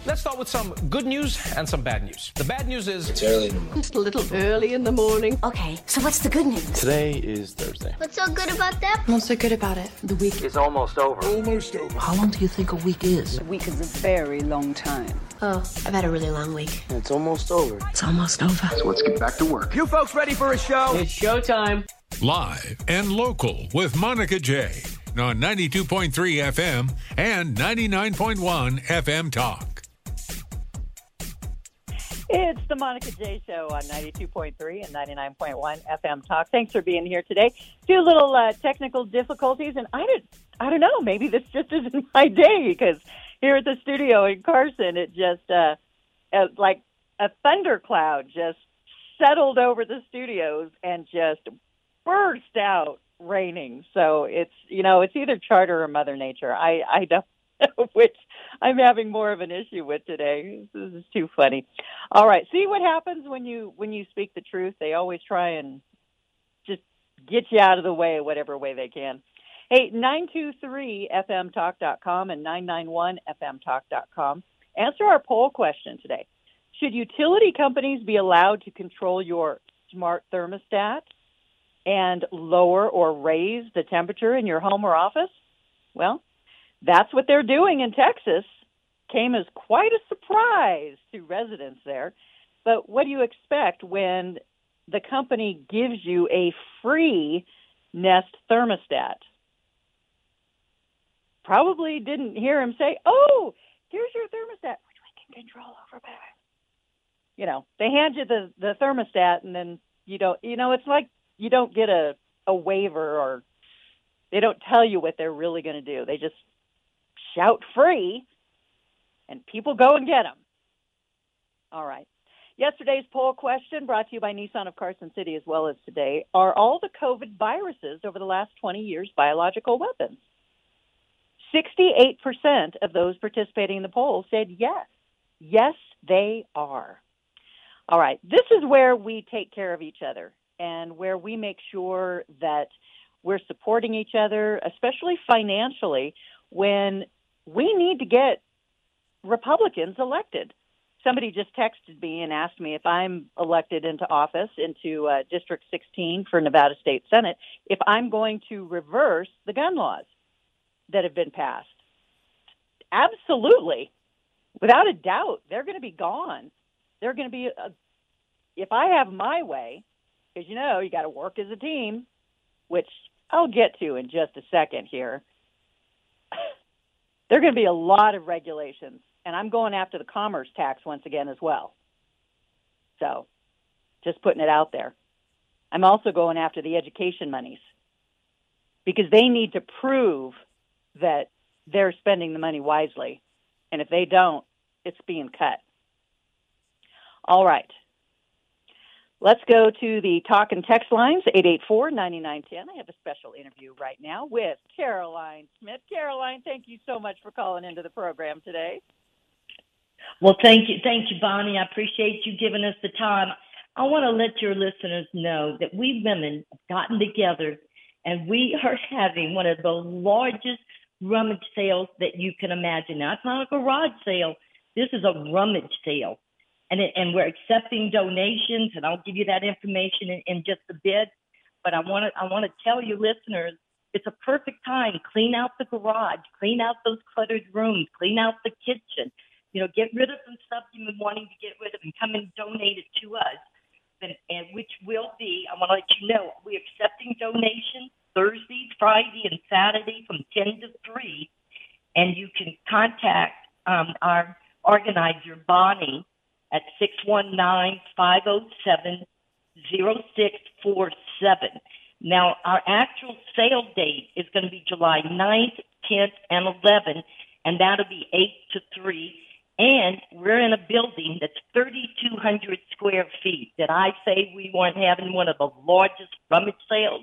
Let's start with some good news and some bad news. The bad news is it's early in the morning. It's a little early in the morning. Okay, so what's the good news? Today is Thursday. What's so good about that? What's so good about it? The week is almost over. Almost over. How long do you think a week is? A week is a very long time. Oh, I've had a really long week. It's almost over. It's almost over. So let's get back to work. You folks ready for a show? It's showtime. Live and local with Monica J on 92.3 FM and 99.1 FM Talk. It's the Monica J Show on 92.3 and 99.1 FM Talk. Thanks for being here today. Two little technical difficulties, and I don't know, maybe this just isn't my day, because here at the studio in Carson, it just, like a thundercloud just settled over the studios and just burst out raining. So it's either Charter or Mother Nature. I don't know which I'm having more of an issue with today. This is too funny. All right. See what happens when you speak the truth. They always try and just get you out of the way, whatever way they can. Hey, 923fmtalk.com and 991fmtalk.com. Answer our poll question today. Should utility companies be allowed to control your smart thermostat and lower or raise the temperature in your home or office? Well, that's what they're doing in Texas. Came as quite a surprise to residents there. But what do you expect when the company gives you a free Nest thermostat? Probably didn't hear him say, "Oh, here's your thermostat, which we can control over better." They hand you the thermostat, and then it's like you don't get a waiver, or they don't tell you what they're really going to do. They just shout free, and people go and get them. All right. Yesterday's poll question, brought to you by Nissan of Carson City as well as today. Are all the COVID viruses over the last 20 years biological weapons? 68% of those participating in the poll said yes. Yes, they are. All right. This is where we take care of each other and where we make sure that we're supporting each other, especially financially, when we need to get Republicans elected. Somebody just texted me and asked me if I'm elected into office, into District 16 for Nevada State Senate, if I'm going to reverse the gun laws that have been passed. Absolutely. Without a doubt, they're going to be gone. They're going to be, if I have my way, because, you got to work as a team, which I'll get to in just a second here. There are going to be a lot of regulations, and I'm going after the commerce tax once again as well. So, just putting it out there. I'm also going after the education monies, because they need to prove that they're spending the money wisely. And if they don't, it's being cut. All right. Let's go to the talk and text lines, 884-9910. I have a special interview right now with Caroline Smith. Caroline, thank you so much for calling into the program today. Well, thank you, Bonnie. I appreciate you giving us the time. I want to let your listeners know that we women have gotten together, and we are having one of the largest rummage sales that you can imagine. Now, it's not a garage sale. This is a rummage sale. And we're accepting donations, and I'll give you that information in just a bit. But I want to tell you, listeners, it's a perfect time. Clean out the garage, clean out those cluttered rooms, clean out the kitchen. Get rid of some stuff you've been wanting to get rid of, and come and donate it to us. And which will be, I want to let you know, we're accepting donations Thursday, Friday, and Saturday from 10 to 3. And you can contact our organizer, Bonnie, at 619-507-0647. Now, our actual sale date is going to be July 9th, 10th, and 11th, and that'll be 8 to 3. And we're in a building that's 3,200 square feet. Did I say we weren't having one of the largest rummage sales?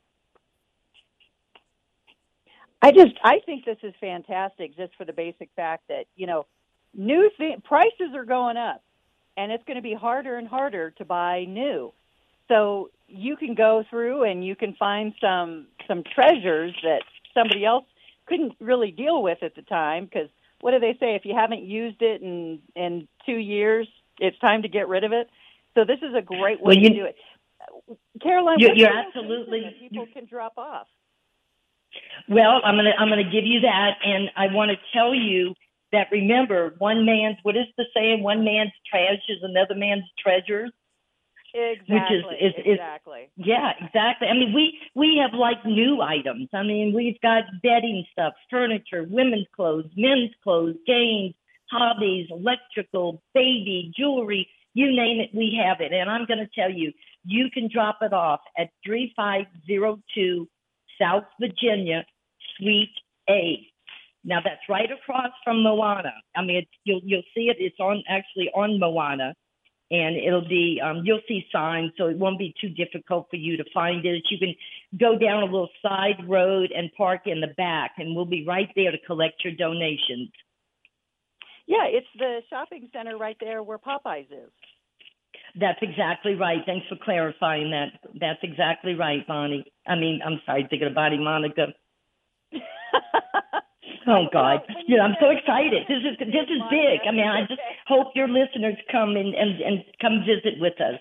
I think this is fantastic, just for the basic fact that, prices are going up, and it's going to be harder and harder to buy new. So you can go through and you can find some treasures that somebody else couldn't really deal with at the time, because what do they say? If you haven't used it in 2 years, it's time to get rid of it. So this is a great way to do it. Caroline, you're absolutely that people can drop off. Well, I'm gonna give you that, and I want to tell you that, remember, what is the saying? One man's trash is another man's treasure. Exactly. Exactly. Yeah, exactly. I mean, we have like new items. I mean, we've got bedding stuff, furniture, women's clothes, men's clothes, games, hobbies, electrical, baby, jewelry, you name it, we have it. And I'm going to tell you, you can drop it off at 3502 South Virginia, Suite A. Now that's right across from Moana. I mean, you'll see it. It's on Moana, and it'll be you'll see signs, so it won't be too difficult for you to find it. You can go down a little side road and park in the back, and we'll be right there to collect your donations. Yeah, it's the shopping center right there where Popeyes is. That's exactly right. Thanks for clarifying that. That's exactly right, Bonnie. I'm sorry, thinking of Bonnie, Monica. Oh God! I'm so excited. This is big. I mean, I just hope your listeners come and come visit with us.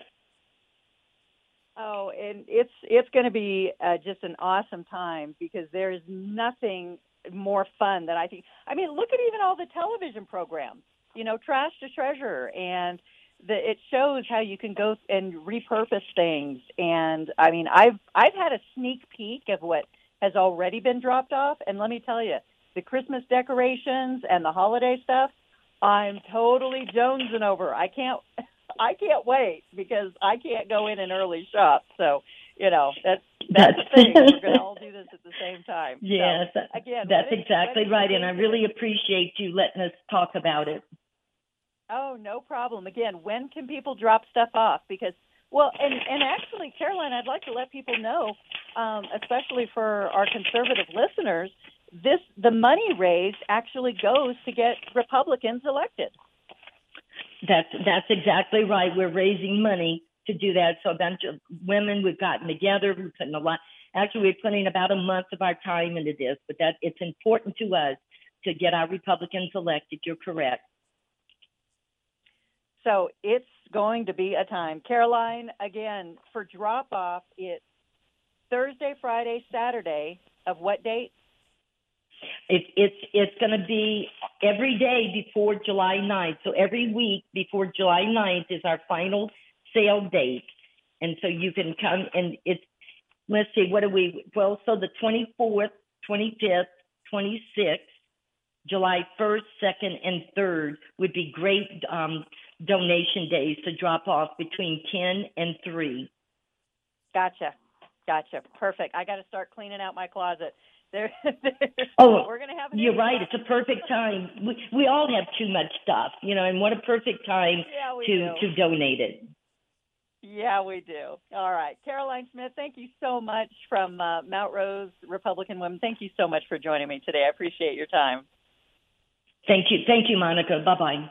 Oh, and it's going to be just an awesome time, because there is nothing more fun that I think. I mean, look at even all the television programs. Trash to Treasure, and it shows how you can go and repurpose things. And I mean, I've had a sneak peek of what has already been dropped off, and let me tell you, the Christmas decorations and the holiday stuff, I'm totally jonesing over. I can't wait, because I can't go in and early shop. So, that's the thing. We're going to all do this at the same time. Yes, so, again, that's exactly right. And I really appreciate you letting us talk about it. Oh, no problem. Again, when can people drop stuff off? Because, well, and actually, Caroline, I'd like to let people know, especially for our conservative listeners, the money raised actually goes to get Republicans elected. That's exactly right. We're raising money to do that. So a bunch of women, we've gotten together. We're putting about a month of our time into this, but it's important to us to get our Republicans elected. You're correct. So it's going to be a time. Caroline, again, for drop-off, it's Thursday, Friday, Saturday of what date? It's going to be every day before July 9th. So every week before July 9th is our final sale date. And so you can come, and let's see, so the 24th, 25th, 26th, July 1st, 2nd, and 3rd would be great donation days to drop off between 10 and 3. Gotcha. Perfect. I got to start cleaning out my closet. We're going to have. You're right. It's a perfect time. We all have too much stuff, and what a perfect time to donate it. Yeah, we do. All right, Caroline Smith, thank you so much from Mount Rose Republican Women. Thank you so much for joining me today. I appreciate your time. Thank you, Monica. Bye bye.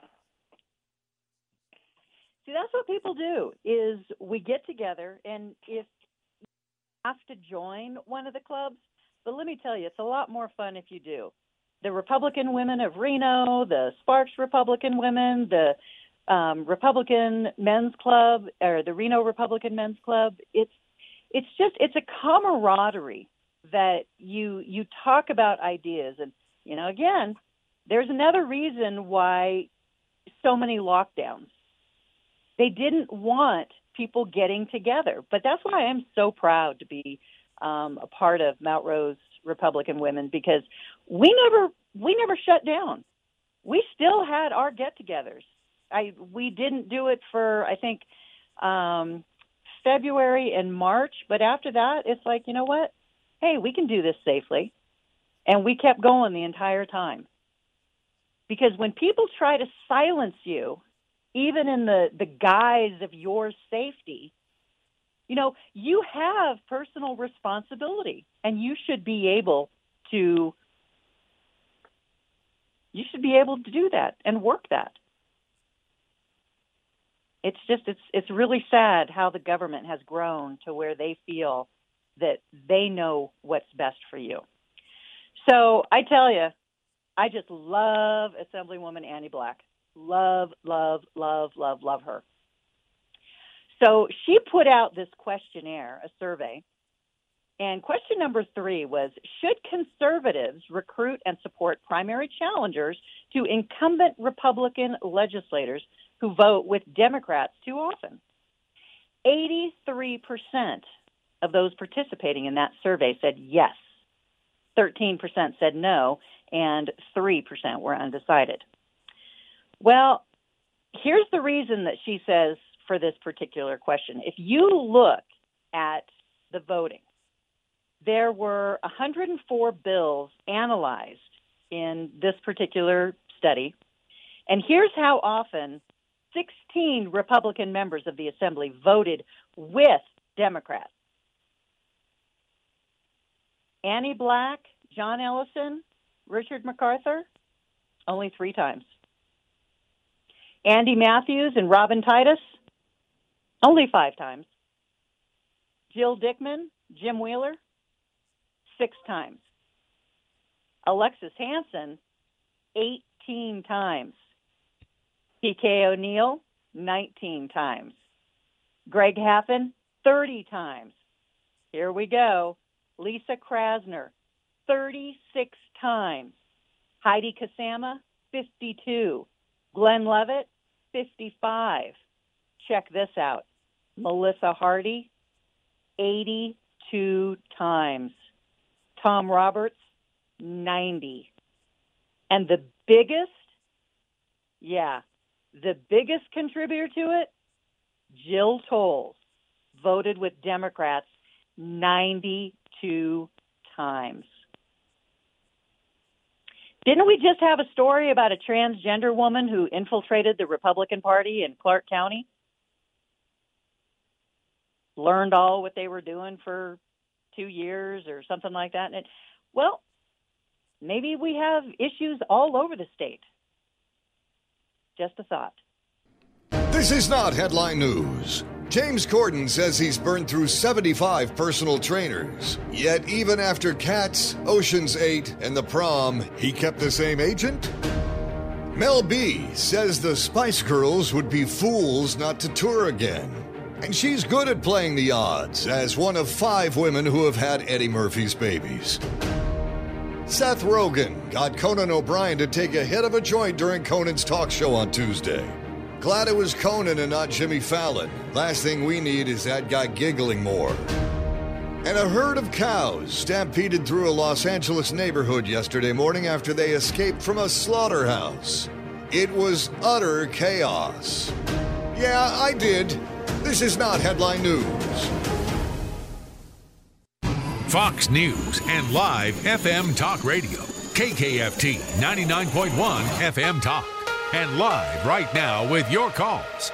See, that's what people do. Is we get together, and if you have to join one of the clubs. But let me tell you, it's a lot more fun if you do. The Republican Women of Reno, the Sparks Republican Women, the Republican Men's Club, or the Reno Republican Men's Club. It's a camaraderie that you talk about ideas. And, again, there's another reason why so many lockdowns. They didn't want people getting together. But that's why I'm so proud to be a part of Mount Rose Republican Women, because we never shut down. We still had our get-togethers. We didn't do it for, I think, February and March, but after that, it's like, you know what? Hey, we can do this safely. And we kept going the entire time. Because when people try to silence you, even in the guise of your safety, you have personal responsibility, and you should be able to do that and work that. It's really sad how the government has grown to where they feel that they know what's best for you. So I tell you, I just love Assemblywoman Annie Black. Love, love, love, love, love her. So she put out this questionnaire, a survey, and question number 3 was, should conservatives recruit and support primary challengers to incumbent Republican legislators who vote with Democrats too often? 83% of those participating in that survey said yes. 13% said no, and 3% were undecided. Well, here's the reason that she says for this particular question. If you look at the voting, there were 104 bills analyzed in this particular study, and here's how often 16 Republican members of the Assembly voted with Democrats. Annie Black, John Ellison, Richard MacArthur, only 3 times. Andy Matthews and Robin Titus, only 5 times. Jill Dickman, Jim Wheeler, 6 times. Alexis Hansen, 18 times. P.K. O'Neill, 19 times. Greg Haffen, 30 times. Here we go. Lisa Krasner, 36 times. Heidi Kasama, 52. Glenn Levitt, 55. Check this out. Melissa Hardy, 82 times. Tom Roberts, 90. And the biggest contributor to it, Jill Tolles, voted with Democrats 92 times. Didn't we just have a story about a transgender woman who infiltrated the Republican Party in Clark County? Learned all what they were doing for 2 years or something like that. And well, maybe we have issues all over the state. Just a thought. This is not headline news. James Corden says he's burned through 75 personal trainers. Yet even after Cats, Ocean's 8, and The Prom, he kept the same agent? Mel B says the Spice Girls would be fools not to tour again. And she's good at playing the odds as one of 5 women who have had Eddie Murphy's babies. Seth Rogen got Conan O'Brien to take a hit of a joint during Conan's talk show on Tuesday. Glad it was Conan and not Jimmy Fallon. Last thing we need is that guy giggling more. And a herd of cows stampeded through a Los Angeles neighborhood yesterday morning after they escaped from a slaughterhouse. It was utter chaos. Yeah, I did. This is not headline news. Fox News and live FM talk radio. KKFT 99.1 FM talk. And live right now with your calls.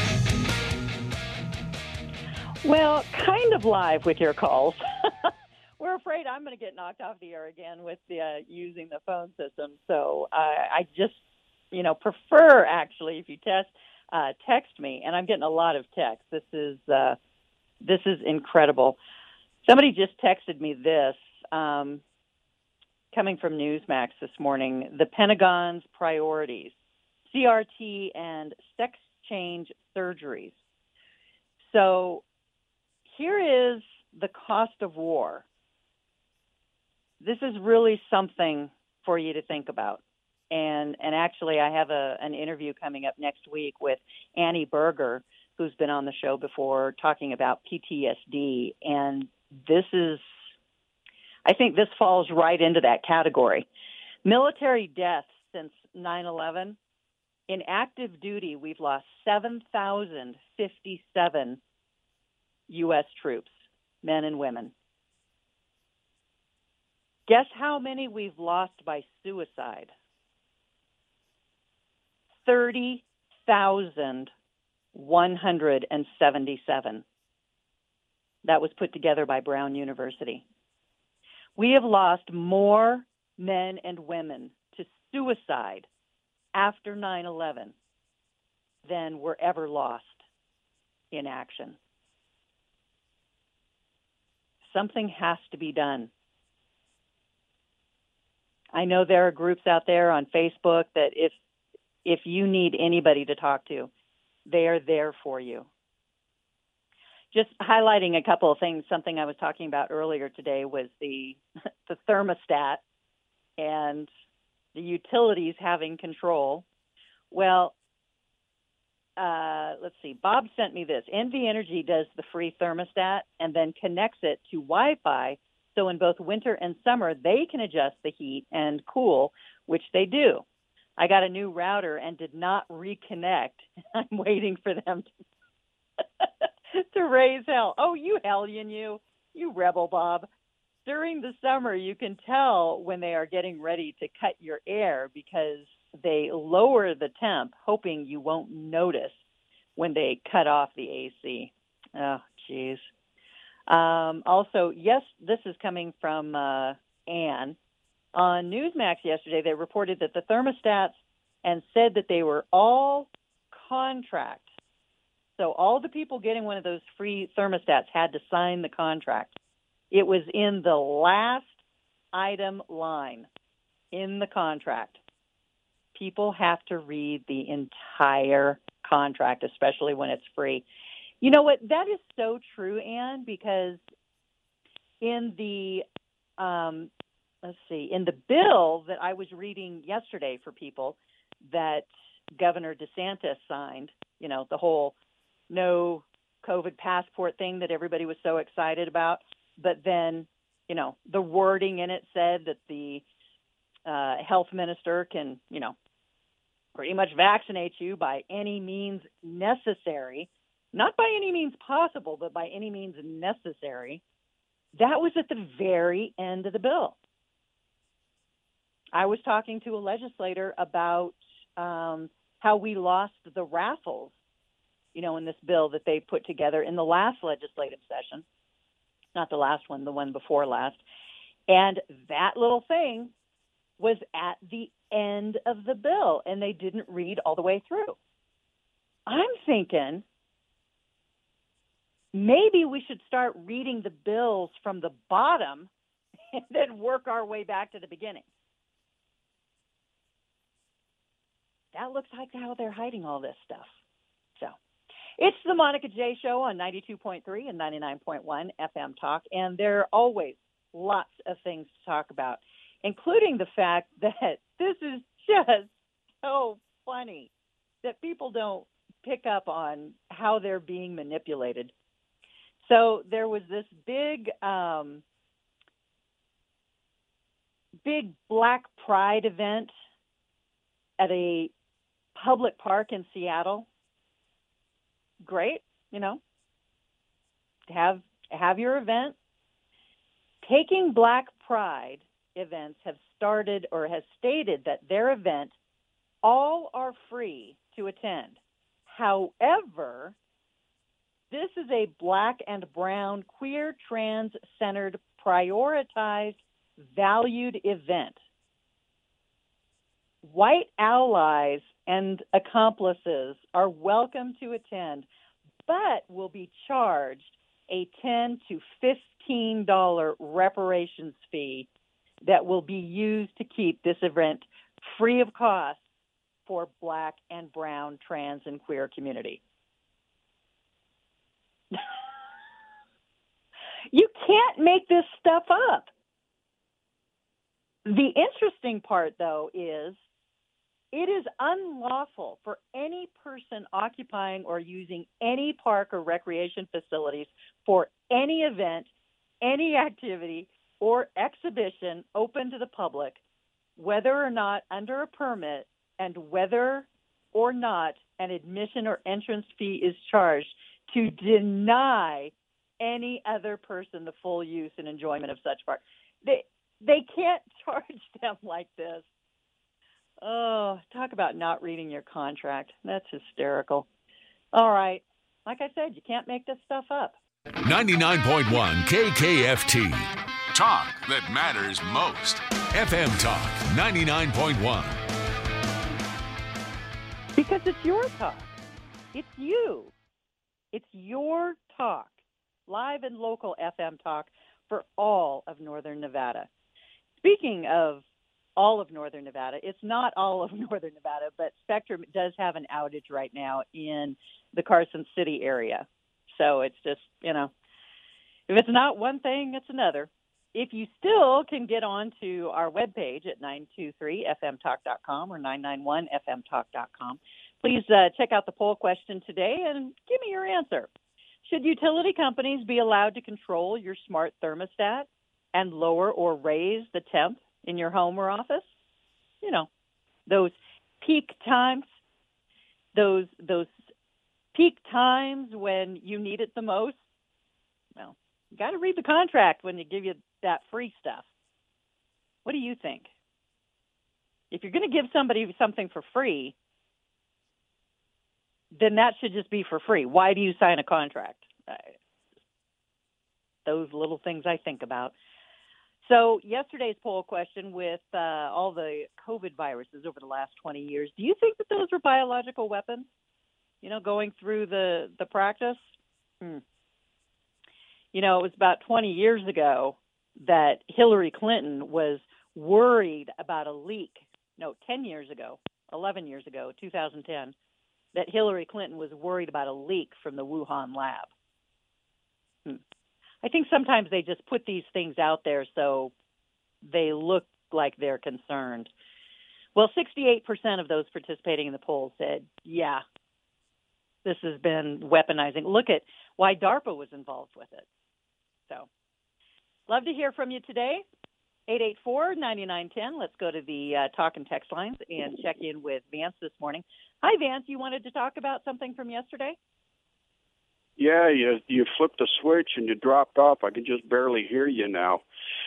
Well, kind of live with your calls. We're afraid I'm going to get knocked off the air again with using the phone system. So I just, prefer actually if you text me, and I'm getting a lot of texts. This is incredible. Somebody just texted me this, coming from Newsmax this morning. The Pentagon's priorities. CRT and sex change surgeries. So here is the cost of war. This is really something for you to think about. And actually, I have an interview coming up next week with Annie Berger, who's been on the show before, talking about PTSD. And I think this falls right into that category. Military deaths since 9/11. In active duty, we've lost 7,057 U.S. troops, men and women. Guess how many we've lost by suicide? 30,177. That was put together by Brown University. We have lost more men and women to suicide after 9/11 than were ever lost in action. Something has to be done. I know there are groups out there on Facebook that if you need anybody to talk to, they are there for you. Just highlighting a couple of things, something I was talking about earlier today was the thermostat and the utilities having control. Well, let's see. Bob sent me this. NV Energy does the free thermostat and then connects it to Wi-Fi. So in both winter and summer, they can adjust the heat and cool, which they do. I got a new router and did not reconnect. I'm waiting for them to raise hell. Oh, you hellion, you rebel, Bob. During the summer, you can tell when they are getting ready to cut your air because they lower the temp, hoping you won't notice when they cut off the AC. Oh, geez. Also, yes, this is coming from Ann. On Newsmax yesterday, they reported that the thermostats and said that they were all contract. So all the people getting one of those free thermostats had to sign the contract. It was in the last item line in the contract. People have to read the entire contract, especially when it's free. You know what? That is so true, Ann, because in the in the bill that I was reading yesterday for people that Governor DeSantis signed, you know, the whole no COVID passport thing that everybody was so excited about. But then, you know, the wording in it said that the health minister can, you know, pretty much vaccinate you by any means necessary, not by any means possible, but by any means necessary. That was at the very end of the bill. I was talking to a legislator about how we lost the raffles, you know, in this bill that they put together in the last legislative session. Not the last one, the one before last. And that little thing was at the end of the bill, and they didn't read all the way through. I'm thinking maybe we should start reading the bills from the bottom and then work our way back to the beginning. That looks like how they're hiding all this stuff. So it's the Monica J. Show on 92.3 and 99.1 FM Talk, and there are always lots of things to talk about, including the fact that this is just so funny that people don't pick up on how they're being manipulated. So there was this big Black Pride event at a public park in Seattle. Great, you know, have your event. Taking Black Pride events have started or has stated that their event, all are free to attend. However, this is a Black and brown, queer, trans-centered, prioritized, valued event. White allies and accomplices are welcome to attend, but will be charged a $10 to $15 reparations fee that will be used to keep this event free of cost for Black and brown, trans, and queer community. You can't make this stuff up. The interesting part, though, is it is unlawful for any person occupying or using any park or recreation facilities for any event, any activity, or exhibition open to the public, whether or not under a permit and whether or not an admission or entrance fee is charged, to deny any other person the full use and enjoyment of such park. They can't charge them like this. Oh, talk about not reading your contract. That's hysterical. All right. Like I said, you can't make this stuff up. 99.1 KKFT. Talk that matters most. FM Talk 99.1. Because it's your talk. It's you. It's your talk. Live and local FM talk for all of Northern Nevada. Speaking of all of northern Nevada. It's not all of northern Nevada, but Spectrum does have an outage right now in the Carson City area. So it's just, if it's not one thing, it's another. If you still can get on to our webpage at 923fmtalk.com or 991fmtalk.com, please check out the poll question today and give me your answer. Should utility companies be allowed to control your smart thermostat and lower or raise the temp in your home or office? Those peak times, those peak times when you need it the most. Well, you got to read the contract when they give you that free stuff. What do you think? If you're going to give somebody something for free, then that should just be for free. Why do you sign a contract? Those little things I think about. So yesterday's poll question with all the COVID viruses over the last 20 years, do you think that those were biological weapons, going through the practice? It was about 20 years ago that Hillary Clinton was worried about a leak. No, 10 years ago, 11 years ago, 2010, that Hillary Clinton was worried about a leak from the Wuhan lab. I think sometimes they just put these things out there so they look like they're concerned. Well, 68% of those participating in the poll said, yeah, this has been weaponizing. Look at why DARPA was involved with it. So, love to hear from you today. 884-9910. Let's go to the talk and text lines and check in with Vance this morning. Hi, Vance. You wanted to talk about something from yesterday? Yeah, you flipped the switch and you dropped off. I can just barely hear you now.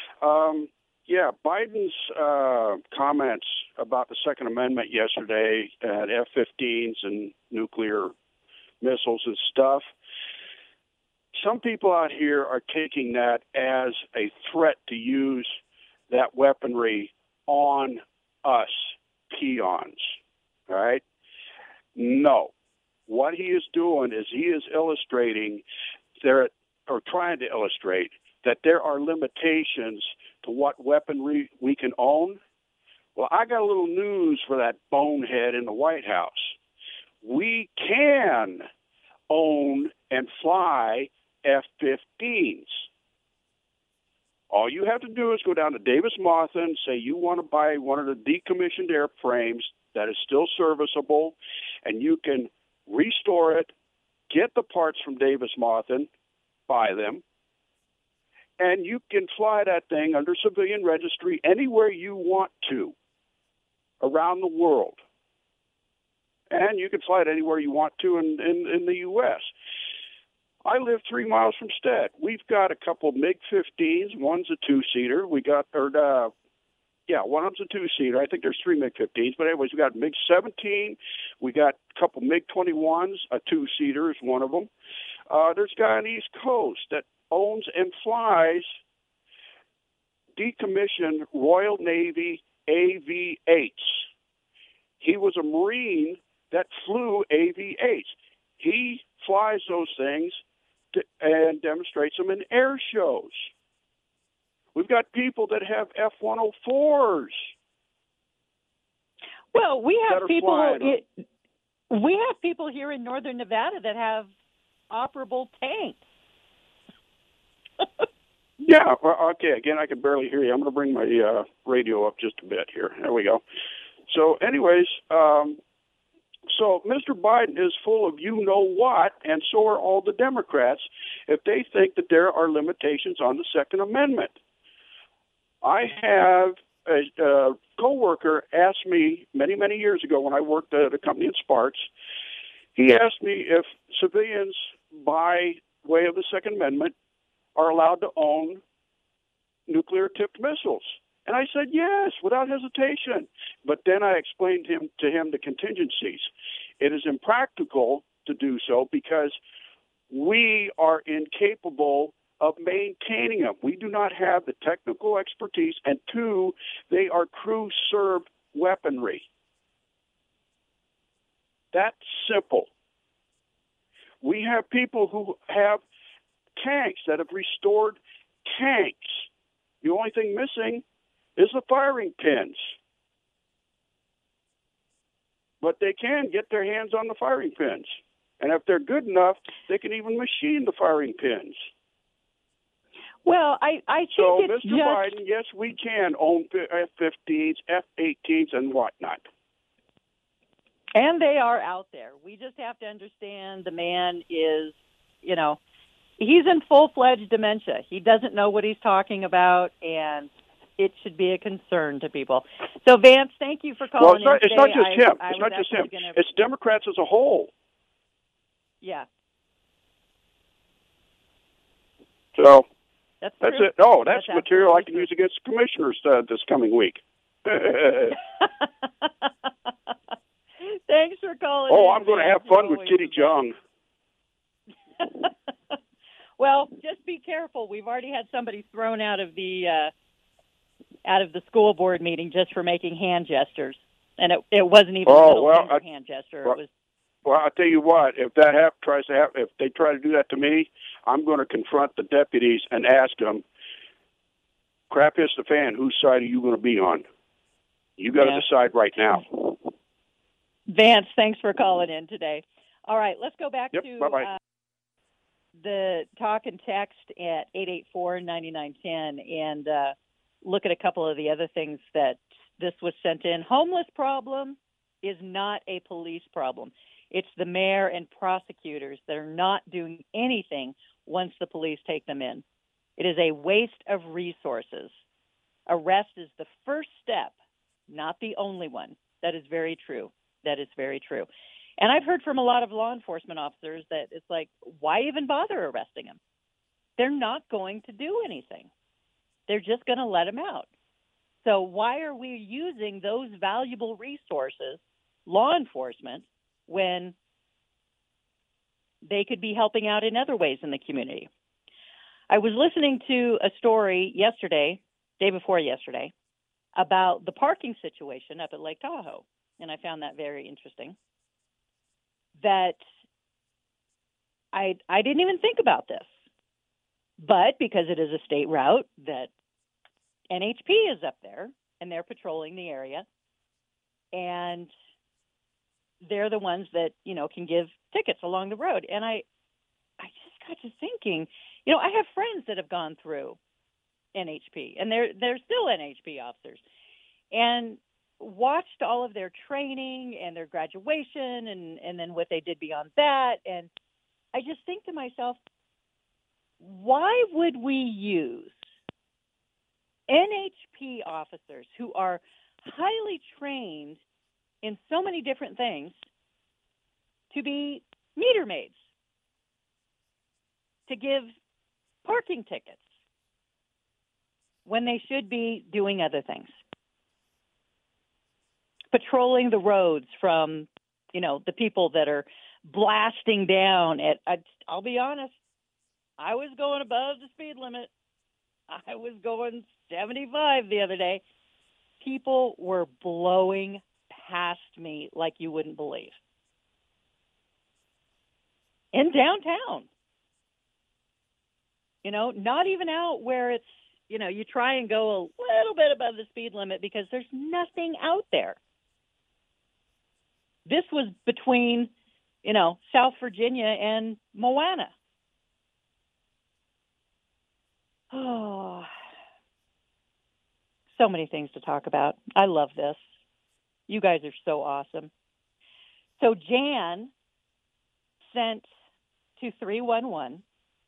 Biden's comments about the Second Amendment yesterday at F-15s and nuclear missiles and stuff, some people out here are taking that as a threat to use that weaponry on us peons, right? No. What he is doing is he is illustrating trying to illustrate that there are limitations to what weaponry we can own. Well, I got a little news for that bonehead in the White House. We can own and fly F-15s. All you have to do is go down to Davis Monthan, say you want to buy one of the decommissioned airframes that is still serviceable, and you can restore it, get the parts from Davis Monthan, buy them, and you can fly that thing under civilian registry anywhere you want to around the world. And you can fly it anywhere you want to in the U.S. I live 3 miles from Stead. We've got a couple MiG-15s. One's a two-seater. One of them's a two-seater. I think there's 3 MiG-15s. But anyways, we got MiG-17. We got a couple MiG-21s. A two-seater is one of them. There's a guy on the East Coast that owns and flies decommissioned Royal Navy AV-8s. He was a Marine that flew AV-8s. He flies those things and demonstrates them in air shows. We've got people that have F-104s. Well, we have people here in northern Nevada that have operable tanks. Yeah, okay, again, I can barely hear you. I'm going to bring my radio up just a bit here. There we go. So anyways, so Mr. Biden is full of you-know-what, and so are all the Democrats if they think that there are limitations on the Second Amendment. I have a coworker asked me many, many years ago when I worked at a company in Sparks, he asked me if civilians, by way of the Second Amendment, are allowed to own nuclear-tipped missiles. And I said, yes, without hesitation. But then I explained to him the contingencies. It is impractical to do so because we are incapable of maintaining them. We do not have the technical expertise. And two, they are crew-served weaponry. That's simple. We have people who have tanks that have restored tanks. The only thing missing is the firing pins. but they can get their hands on the firing pins. And if they're good enough, they can even machine the firing pins. Well, I think so, it's Mr. Biden, yes, we can own F-15s, F-18s, and whatnot. And they are out there. We just have to understand the man is, you know, he's in full-fledged dementia. He doesn't know what he's talking about, and it should be a concern to people. So, Vance, thank you for calling in. It's not just him. It's not just him. It's Democrats as a whole. Yeah. So that's it. Oh, that's material I can use against the commissioners this coming week. Thanks for calling. Oh, I'm going to have fun with Kitty Jung. Well, just be careful. We've already had somebody thrown out of the school board meeting just for making hand gestures, and it wasn't even a hand gesture. It was. Well, I'll tell you what. If that if they try to do that to me, I'm going to confront the deputies and ask them, "Crap hits the fan. Whose side are you going to be on? You got to decide right now." Vance, thanks for calling in today. All right, let's go back to the talk and text at 884-9910 and look at a couple of the other things that this was sent in. Homeless problem is not a police problem. It's the mayor and prosecutors that are not doing anything once the police take them in. It is a waste of resources. Arrest is the first step, not the only one. That is very true. That is very true. And I've heard from a lot of law enforcement officers that it's like, why even bother arresting them? They're not going to do anything. They're just going to let them out. So why are we using those valuable resources, law enforcement, when they could be helping out in other ways in the community? I was listening to a story day before yesterday, about the parking situation up at Lake Tahoe, and I found that very interesting. That I didn't even think about this, but because it is a state route, that NHP is up there, and they're patrolling the area, and they're the ones that, you know, can give tickets along the road. And I just got to thinking, you know, I have friends that have gone through NHP, and they're still NHP officers, and watched all of their training and their graduation and then what they did beyond that. And I just think to myself, why would we use NHP officers who are highly trained in so many different things to be meter maids, to give parking tickets, when they should be doing other things? Patrolling the roads from, you know, the people that are blasting down at, I'll be honest, I was going above the speed limit. I was going 75 the other day. People were blowing past me like you wouldn't believe. In downtown. You know, not even out where it's, you know, you try and go a little bit above the speed limit because there's nothing out there. This was between, you know, South Virginia and Moana. Oh, so many things to talk about. I love this. You guys are so awesome. So Jan sent to 311,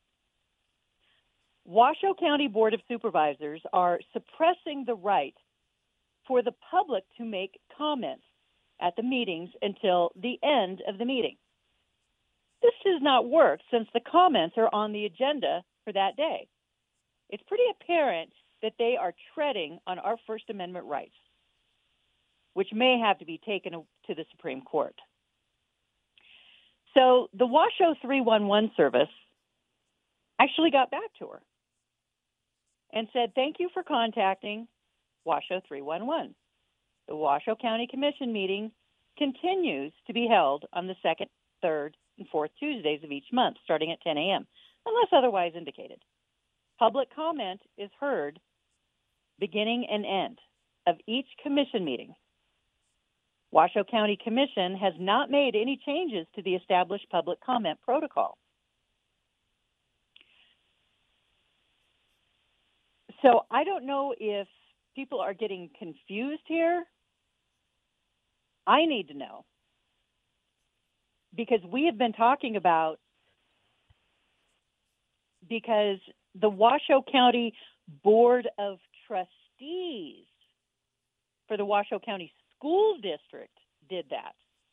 Washoe County Board of Supervisors are suppressing the right for the public to make comments at the meetings until the end of the meeting. This does not work since the comments are on the agenda for that day. It's pretty apparent that they are treading on our First Amendment rights, which may have to be taken to the Supreme Court. So the Washoe 311 service actually got back to her and said, thank you for contacting Washoe 311. The Washoe County Commission meeting continues to be held on the second, third, and fourth Tuesdays of each month, starting at 10 a.m., unless otherwise indicated. Public comment is heard beginning and end of each commission meeting. Washoe County Commission has not made any changes to the established public comment protocol. So I don't know if people are getting confused here. I need to know, because we have been talking about, because the Washoe County Board of Trustees for the Washoe County School District did that.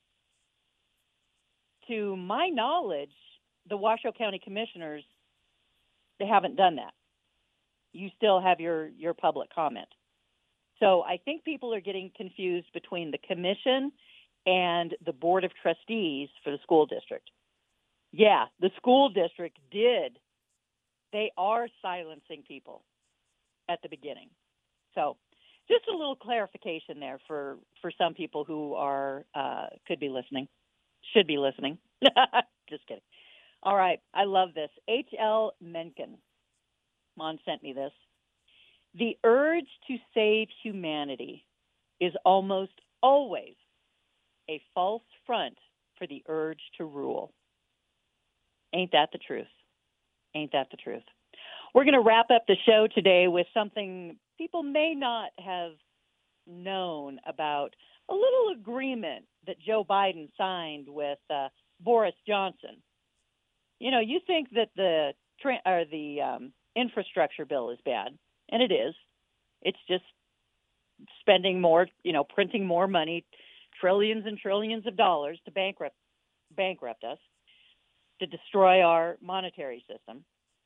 To my knowledge, the Washoe County Commissioners, they haven't done that. You still have your public comment. So I think people are getting confused between the commission and the Board of Trustees for the school district. Yeah, the school district did. They are silencing people at the beginning. So just a little clarification there for some people who are should be listening. Just kidding. All right, I love this. H.L. Mencken sent me this. The urge to save humanity is almost always a false front for the urge to rule. Ain't that the truth? Ain't that the truth? We're going to wrap up the show today with something people may not have known about, a little agreement that Joe Biden signed with Boris Johnson. You know, you think that the infrastructure bill is bad, and it is. It's just spending more, printing more money, trillions and trillions of dollars to bankrupt us, to destroy our monetary system.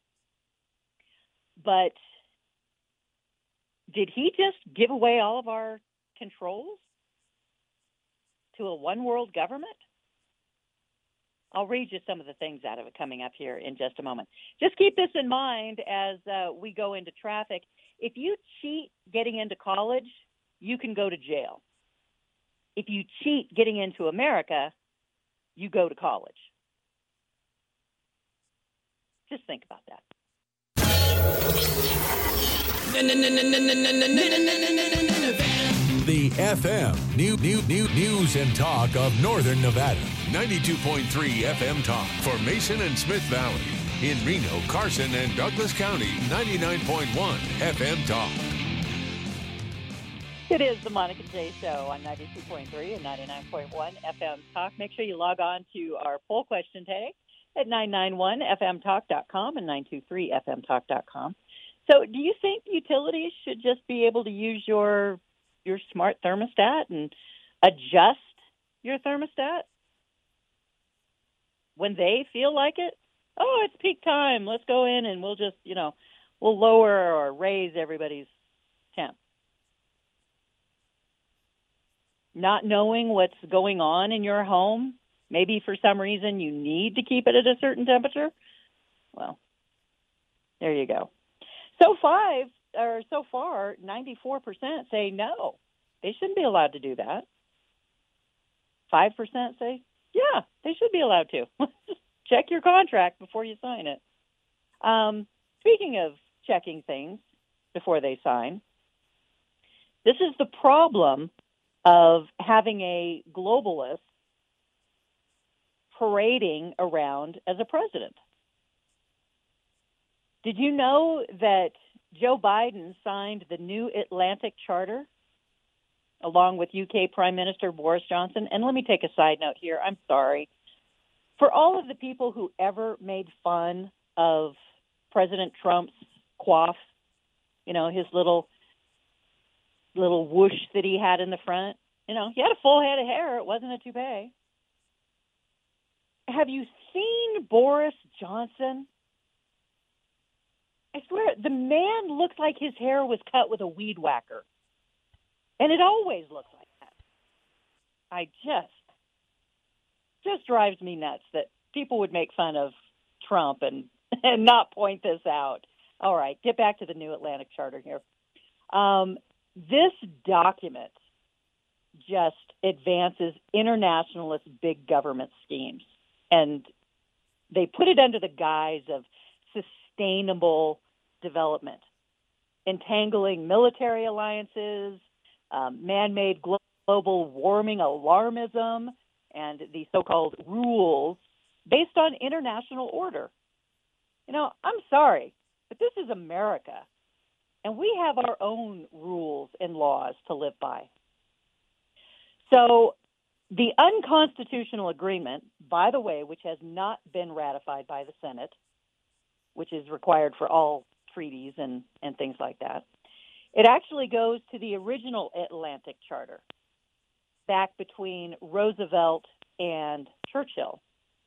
But did he just give away all of our controls to a one-world government? I'll read you some of the things out of it coming up here in just a moment. Just keep this in mind as we go into traffic. If you cheat getting into college, you can go to jail. If you cheat getting into America, you go to college. Just think about that. The FM News and Talk of Northern Nevada. 92.3 FM Talk for Mason and Smith Valley. In Reno, Carson, and Douglas County, 99.1 FM Talk. It is the Monica J. Show on 92.3 and 99.1 FM Talk. Make sure you log on to our poll question today at 991fmtalk.com and 923fmtalk.com. So do you think utilities should just be able to use your smart thermostat and adjust your thermostat when they feel like it? Oh, it's peak time. Let's go in and we'll just, we'll lower or raise everybody's temp. Not knowing what's going on in your home, maybe for some reason you need to keep it at a certain temperature. Well, there you go. So far, 94% say no. They shouldn't be allowed to do that. 5% say, yeah, they should be allowed to. Check your contract before you sign it. Speaking of checking things before they sign, this is the problem of having a globalist parading around as a president. Did you know that Joe Biden signed the New Atlantic Charter along with UK Prime Minister Boris Johnson? And let me take a side note here. I'm sorry. For all of the people who ever made fun of President Trump's coif, his little whoosh that he had in the front, he had a full head of hair. It wasn't a toupee. Have you seen Boris Johnson? I swear, the man looks like his hair was cut with a weed whacker. And it always looks like that. I just drives me nuts that people would make fun of Trump and not point this out. All right, get back to the New Atlantic Charter here. This document just advances internationalist big government schemes. And they put it under the guise of sustainable development, entangling military alliances, man-made global global warming alarmism and the so-called rules based on international order. You know, I'm sorry, but this is America, and we have our own rules and laws to live by. So the unconstitutional agreement, by the way, which has not been ratified by the Senate, which is required for all treaties and things like that, it actually goes to the original Atlantic Charter back between Roosevelt and Churchill.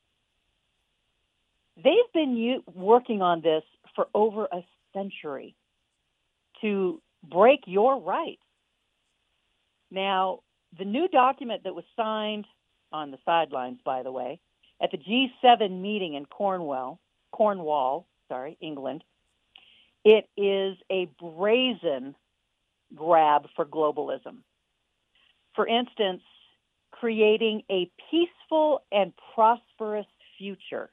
They've been working on this for over a century to break your rights. Now, the new document that was signed on the sidelines, by the way, at the G7 meeting in Cornwall, England, it is a brazen grab for globalism. For instance, creating a peaceful and prosperous future.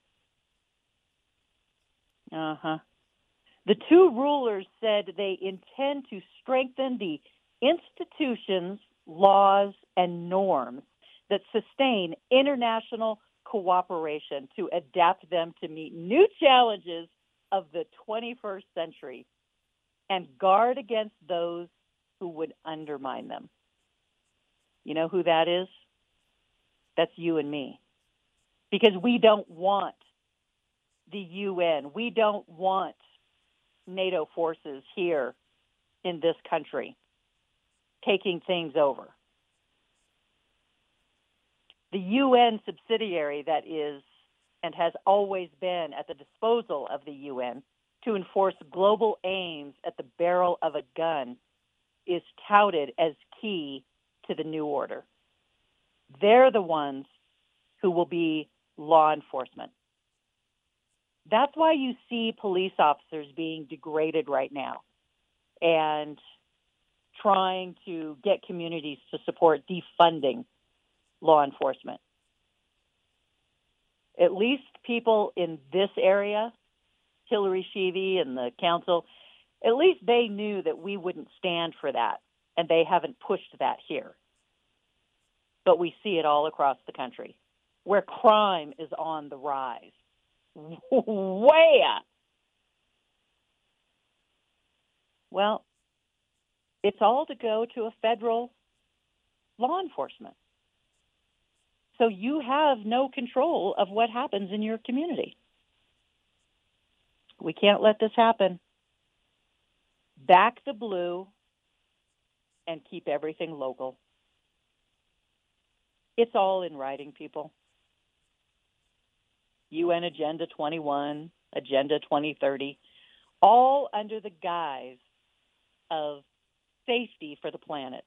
The two rulers said they intend to strengthen the institutions, laws, and norms that sustain international cooperation to adapt them to meet new challenges of the 21st century and guard against those who would undermine them. You know who that is? That's you and me. Because we don't want the UN. We don't want NATO forces here in this country taking things over. The UN subsidiary that is and has always been at the disposal of the UN to enforce global aims at the barrel of a gun is touted as key to the new order. They're the ones who will be law enforcement. That's why you see police officers being degraded right now and trying to get communities to support defunding law enforcement. At least people in this area, Hillary Sheevey and the council, at least they knew that we wouldn't stand for that, and they haven't pushed that here. But we see it all across the country, where crime is on the rise. Way up. Well, it's all to go to a federal law enforcement. So you have no control of what happens in your community. We can't let this happen. Back the blue and keep everything local. It's all in writing, people. UN Agenda 21, Agenda 2030, all under the guise of safety for the planet.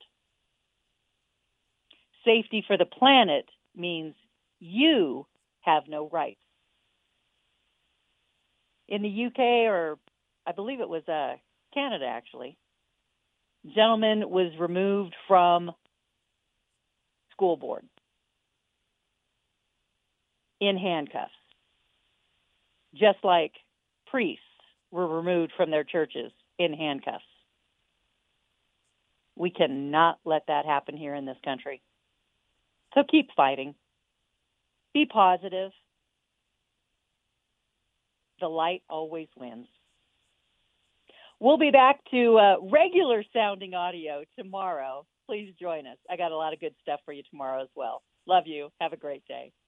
Safety for the planet means you have no rights. In the UK, or I believe it was Canada actually, a gentleman was removed from school board in handcuffs, just like priests were removed from their churches in handcuffs. We cannot let that happen here in this country. So keep fighting. Be positive. The light always wins. We'll be back to regular sounding audio tomorrow. Please join us. I got a lot of good stuff for you tomorrow as well. Love you. Have a great day.